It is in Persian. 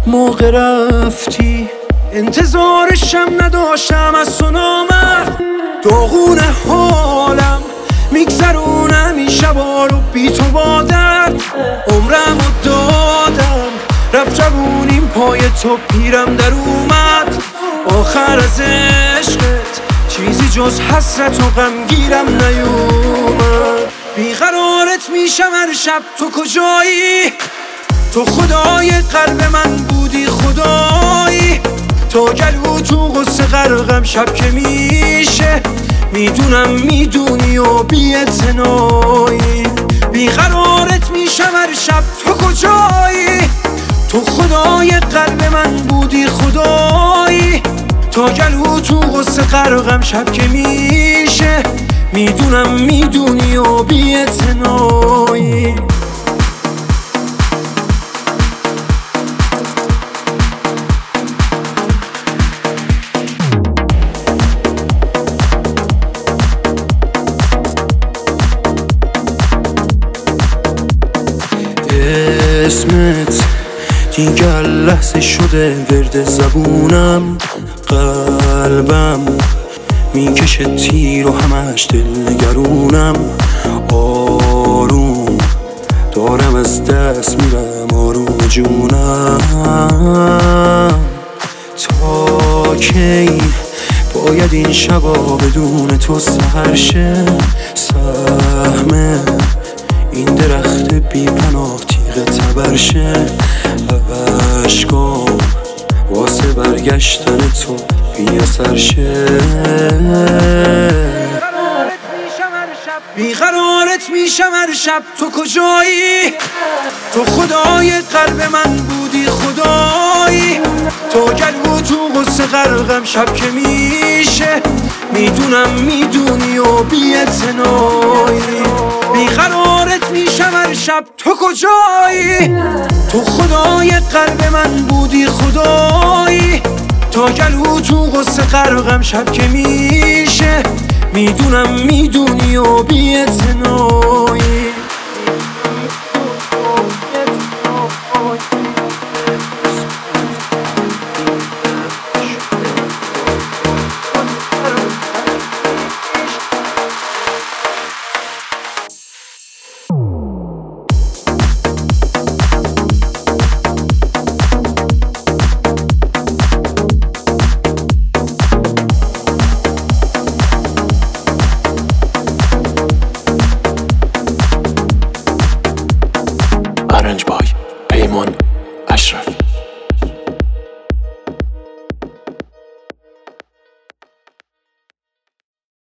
موقع رفتی انتظارشم نداشتم از تو نامرد. داغون حالم میگذرونم این شبا رو بی تو با درد. عمرمو دادم رفت جوونیم پای تو پیرم در اومد. آخر از عشقت چیزی جز حسرت و غمگیرم نیومد. بیقرارت میشم هر شب تو کجایی؟ تو خدای قلب من بودی خدایی. تو گلو تو غصه غرقم شب که میشه. میدونم میدونی و بی‌اعتنایی. بیقرارت میشم هر شب تو کجایی؟ تو خدای قلب من بودی خدایی. تا گلو تو غصه غرقم شب که میشه. میدونم میدونی و بی‌اعتنایی. اسمت دیگر لحظه شده ورد زبونم. قلبم میکشه تیر و همش دلنگرونم. آروم دارم از دست میرم آروم جونم. تا کی باید این شبا بدون تو سحر شه؟ سهم این درخت بی پناه تیغ تبرشه. عشقام واسه برگشتن تو بی اثر شه. بیقرارت میشم هر شب تو کجایی؟ تو خدای قلب من بودی خدایی. تو گلو تو غصه غرقم شب که میشه. میدونم میدونی و بی‌اعتنایی. بیقرارت میشم هر شب تو کجایی؟ تو خدای قلب من بودی خدایی. تا گلو تو غصه غرقم شب که میشه. میدونم میدونی و بی‌اعتنایی. Arrange by Paymon.